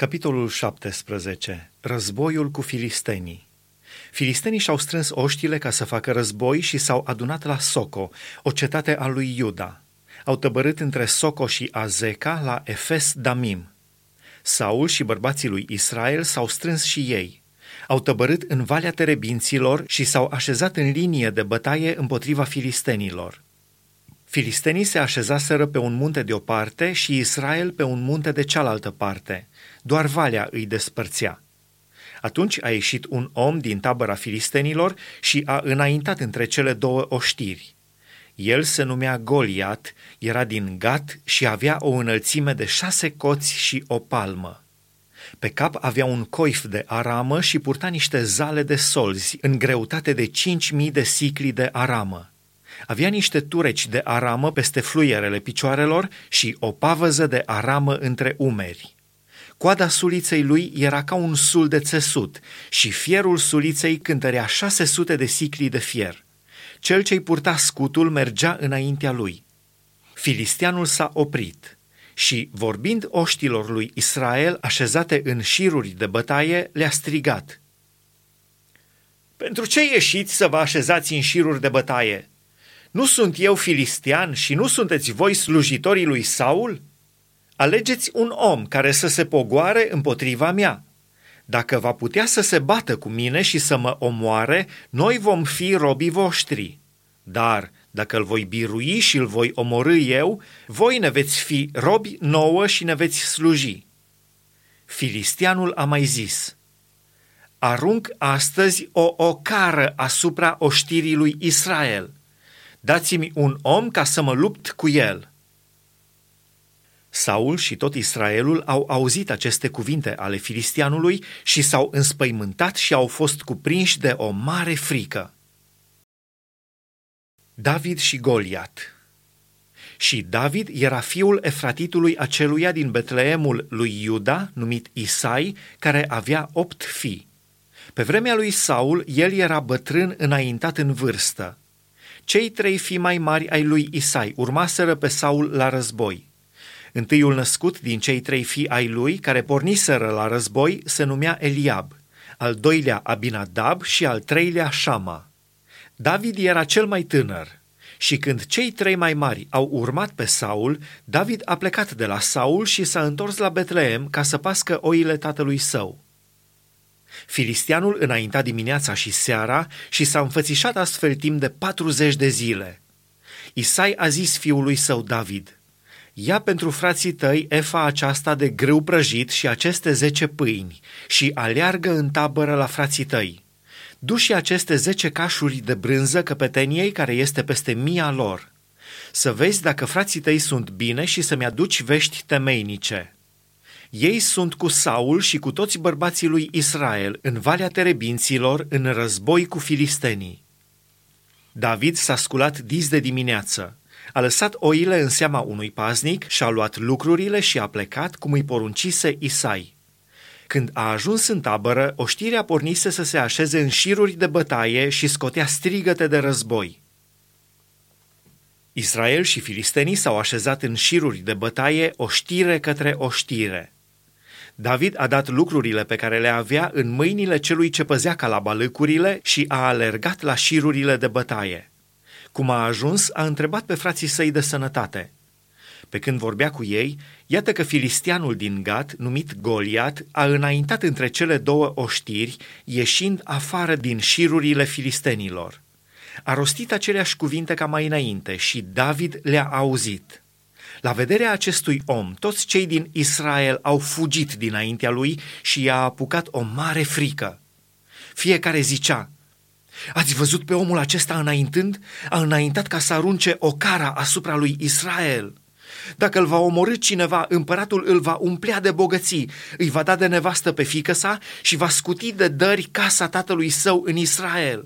Capitolul 17. Războiul cu filistenii. Filistenii și-au strâns oștile ca să facă război și s-au adunat la Soco, o cetate a lui Iuda. Au tăbărât între Soco și Azeca la Efes Damim. Saul și bărbații lui Israel s-au strâns și ei. Au tăbărât în Valea Terebinților și s-au așezat în linie de bătaie împotriva filistenilor. Filistenii se așezaseră pe un munte de o parte și Israel pe un munte de cealaltă parte. Doar valea îi despărțea. Atunci a ieșit un om din tabăra filistenilor și a înaintat între cele două oștiri. El se numea Goliat, era din Gat și avea o înălțime de 6 coți și o palmă. Pe cap avea un coif de aramă și purta niște zale de solzi în greutate de 5.000 de sicli de aramă. Avea niște tureci de aramă peste fluierele picioarelor și o pavăză de aramă între umeri. Coada suliței lui era ca un sul de țesut și fierul suliței cântărea 600 de sicli de fier. Cel ce-i purta scutul mergea înaintea lui. Filisteanul s-a oprit și, vorbind oștilor lui Israel așezate în șiruri de bătaie, le-a strigat: „Pentru ce ieșiți să vă așezați în șiruri de bătaie? Nu sunt eu filistean și nu sunteți voi slujitorii lui Saul? Alegeți un om care să se pogoare împotriva mea. Dacă va putea să se bată cu mine și să mă omoare, noi vom fi robii voștri. Dar dacă îl voi birui și îl voi omorî eu, voi ne veți fi robi nouă și ne veți sluji.” Filisteanul a mai zis: „Arunc astăzi o ocară asupra oștirii lui Israel. Dați-mi un om ca să mă lupt cu el.” Saul și tot Israelul au auzit aceste cuvinte ale filisteanului și s-au înspăimântat și au fost cuprinși de o mare frică. David și Goliat. Și David era fiul efratitului aceluia din Betleemul lui Iuda, numit Isai, care avea 8 fii. Pe vremea lui Saul, el era bătrân înaintat în vârstă. Cei 3 fii mai mari ai lui Isai urmaseră pe Saul la război. Întâiul născut din cei 3 fii ai lui, care porniseră la război, se numea Eliab, al doilea Abinadab și al treilea Șama. David era cel mai tânăr și când cei 3 mai mari au urmat pe Saul, David a plecat de la Saul și s-a întors la Betleem ca să pască oile tatălui său. Filisteanul înainta dimineața și seara și s-a înfățișat astfel timp de 40 de zile. Isai a zis fiului său David: „Ia pentru frații tăi efa aceasta de grâu prăjit și aceste 10 pâini și aleargă în tabără la frații tăi. Du și aceste 10 cașuri de brânză căpeteniei care este peste 1000 lor. Să vezi dacă frații tăi sunt bine și să-mi aduci vești temeinice. Ei sunt cu Saul și cu toți bărbații lui Israel în Valea Terebinților în război cu filistenii.” David s-a sculat dis de dimineață. A lăsat oile în seama unui paznic și-a luat lucrurile și a plecat cum îi poruncise Isai. Când a ajuns în tabără, oștirea pornise să se așeze în șiruri de bătaie și scotea strigăte de război. Israel și filistenii s-au așezat în șiruri de bătaie, oștire către oștire. David a dat lucrurile pe care le avea în mâinile celui ce păzea calabalâcurile și a alergat la șirurile de bătaie. Cum a ajuns, a întrebat pe frații săi de sănătate. Pe când vorbea cu ei, iată că filisteanul din Gat, numit Goliat, a înaintat între cele două oștiri, ieșind afară din șirurile filistenilor. A rostit aceleași cuvinte ca mai înainte și David le-a auzit. La vederea acestui om, toți cei din Israel au fugit dinaintea lui și i-a apucat o mare frică. Fiecare zicea: „Ați văzut pe omul acesta înaintând? A înaintat ca să arunce ocara asupra lui Israel. Dacă îl va omorî cineva, împăratul îl va umplea de bogății, îi va da de nevastă pe fiică-sa și va scuti de dări casa tatălui său în Israel.”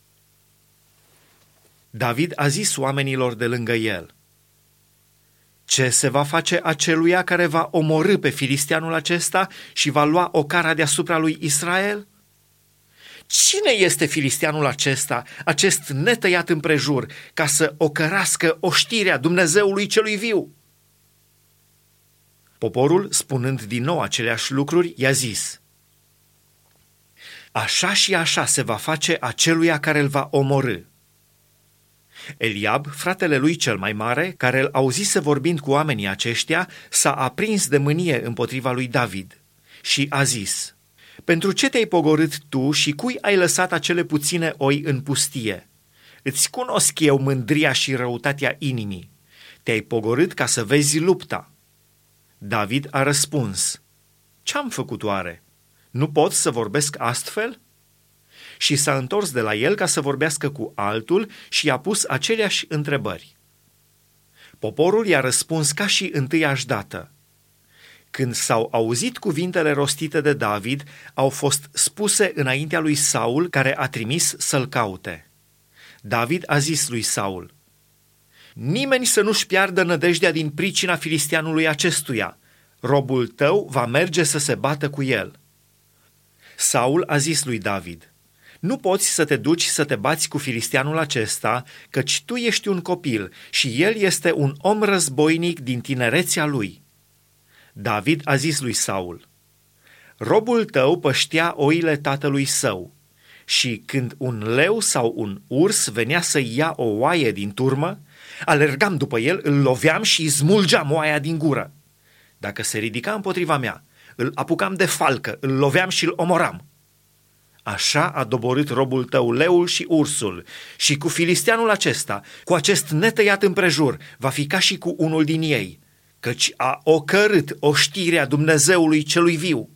David a zis oamenilor de lângă el: „Ce se va face aceluia care va omorî pe filisteanul acesta și va lua ocara deasupra lui Israel? Cine este filisteanul acesta, acest netăiat împrejur, ca să ocărască oștirea Dumnezeului celui viu?” Poporul, spunând din nou aceleași lucruri, i-a zis: așa și așa se va face aceluia care îl va omorî. Eliab, fratele lui cel mai mare, care îl auzise vorbind cu oamenii aceștia, s-a aprins de mânie împotriva lui David și a zis: pentru ce te-ai pogorât tu și cui ai lăsat acele puține oi în pustie? Îți cunosc eu mândria și răutatea inimii. Te-ai pogorât ca să vezi lupta. David a răspuns: ce-am făcut oare? Nu pot să vorbesc astfel? Și s-a întors de la el ca să vorbească cu altul și i-a pus aceleași întrebări. Poporul i-a răspuns ca și întâiași dată. Când s-au auzit cuvintele rostite de David, au fost spuse înaintea lui Saul, care a trimis să-l caute. David a zis lui Saul: nimeni să nu-și piardă nădejdea din pricina filisteanului acestuia. Robul tău va merge să se bată cu el. Saul a zis lui David: nu poți să te duci să te bați cu filisteanul acesta, căci tu ești un copil și el este un om războinic din tinerețea lui. David a zis lui Saul: robul tău păștea oile tatălui său și când un leu sau un urs venea să ia o oaie din turmă, alergam după el, îl loveam și îi smulgeam oaia din gură. Dacă se ridica împotriva mea, îl apucam de falcă, îl loveam și îl omoram. Așa a doborât robul tău leul și ursul și cu filisteanul acesta, cu acest netăiat împrejur, va fi ca și cu unul din ei, căci a ocărât oștirea Dumnezeului celui viu.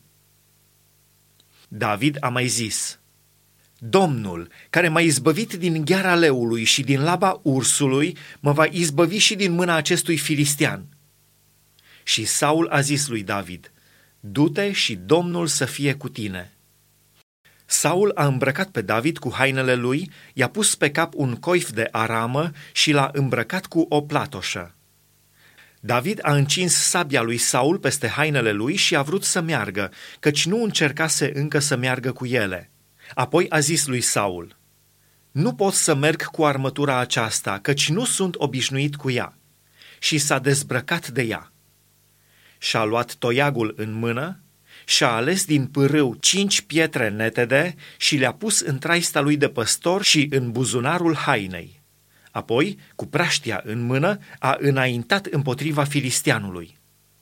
David a mai zis: Domnul, care m-a izbăvit din gheara leului și din laba ursului, mă va izbăvi și din mâna acestui filistean. Și Saul a zis lui David: du-te și Domnul să fie cu tine. Saul a îmbrăcat pe David cu hainele lui, i-a pus pe cap un coif de aramă și l-a îmbrăcat cu o platoșă. David a încins sabia lui Saul peste hainele lui și a vrut să meargă, căci nu încercase încă să meargă cu ele. Apoi a zis lui Saul: nu pot să merg cu armătura aceasta, căci nu sunt obișnuit cu ea. Și s-a dezbrăcat de ea. Și-a luat toiagul în mână, și-a ales din pârâu 5 pietre netede și le-a pus în traista lui de păstor și în buzunarul hainei. Apoi, cu praștia în mână, a înaintat împotriva filisteanului.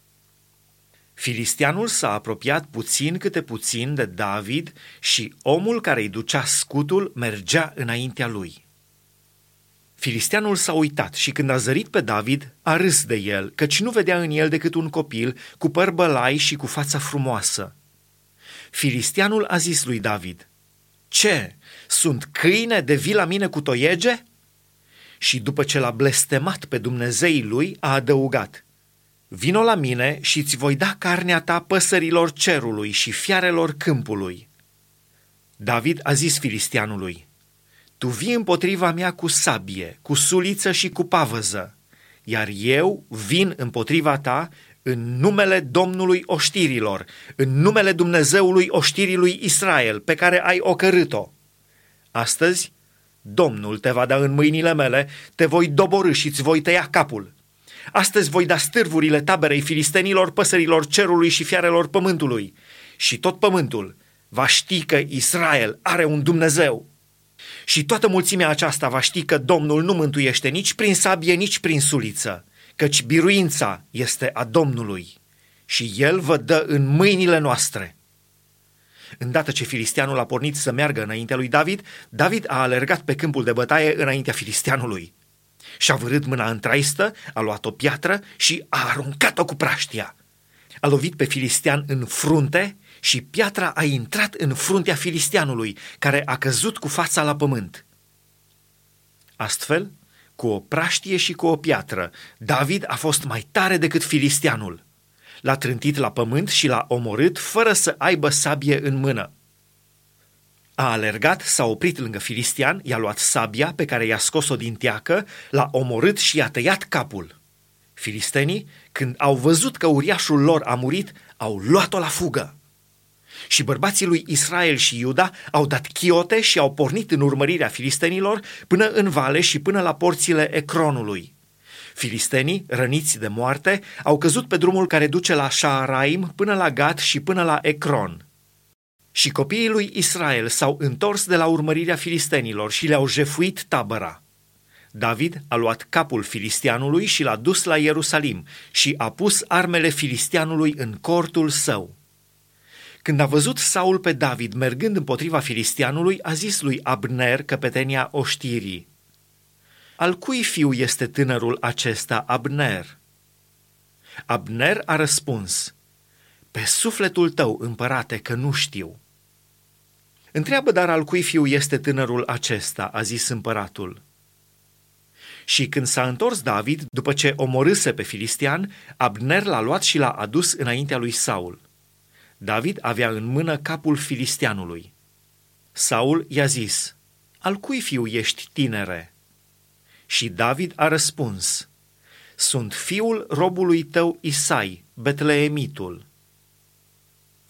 Filisteanul s-a apropiat puțin câte puțin de David și omul care îi ducea scutul mergea înaintea lui. Filisteanul s-a uitat și când a zărit pe David, a râs de el, căci nu vedea în el decât un copil cu păr bălai și cu fața frumoasă. Filisteanul a zis lui David: ce, sunt câine de vii la mine cu toiege? Și după ce l-a blestemat pe Dumnezeii lui, a adăugat: vino la mine și îți voi da carnea ta păsărilor cerului și fiarelor câmpului. David a zis filisteanului: tu vii împotriva mea cu sabie, cu suliță și cu pavăză, iar eu vin împotriva ta în numele Domnului oștirilor, în numele Dumnezeului oștirii lui Israel, pe care ai ocărât-o. Astăzi, Domnul te va da în mâinile mele, te voi doborî și îți voi tăia capul. Astăzi voi da stârvurile taberei filistenilor, păsărilor cerului și fiarelor pământului, și tot pământul va ști că Israel are un Dumnezeu. Și toată mulțimea aceasta va ști că Domnul nu mântuiește nici prin sabie, nici prin suliță, căci biruința este a Domnului și El vă dă în mâinile noastre. Îndată ce filisteanul a pornit să meargă înaintea lui David, David a alergat pe câmpul de bătaie înaintea filisteanului. Și-a vârât mâna în traistă, a luat o piatră și a aruncat-o cu praștia. A lovit pe filistean în frunte și piatra a intrat în fruntea filisteanului, care a căzut cu fața la pământ. Astfel, cu o praștie și cu o piatră, David a fost mai tare decât filisteanul. L-a trântit la pământ și l-a omorât fără să aibă sabie în mână. A alergat, s-a oprit lângă filistean, i-a luat sabia pe care i-a scos-o din teacă, l-a omorât și i-a tăiat capul. Filistenii, când au văzut că uriașul lor a murit, au luat-o la fugă. Și bărbații lui Israel și Iuda au dat chiote și au pornit în urmărirea filistenilor până în vale și până la porțile Ecronului. Filistenii, răniți de moarte, au căzut pe drumul care duce la Șaaraim până la Gat și până la Ecron. Și copiii lui Israel s-au întors de la urmărirea filistenilor și le-au jefuit tabăra. David a luat capul filisteanului și l-a dus la Ierusalim și a pus armele filisteanului în cortul său. Când a văzut Saul pe David mergând împotriva filisteanului, a zis lui Abner, căpetenia oștirii: Al cui fiu este tânărul acesta, Abner? Abner a răspuns: Pe sufletul tău, împărate, că nu știu. Întreabă dar al cui fiu este tânărul acesta, a zis împăratul. Și când s-a întors David, după ce omorâse pe filistean, Abner l-a luat și l-a adus înaintea lui Saul. David avea în mână capul filisteanului. Saul i-a zis: Al cui fiu ești, tinere? Și David a răspuns: Sunt fiul robului tău Isai, betleemitul.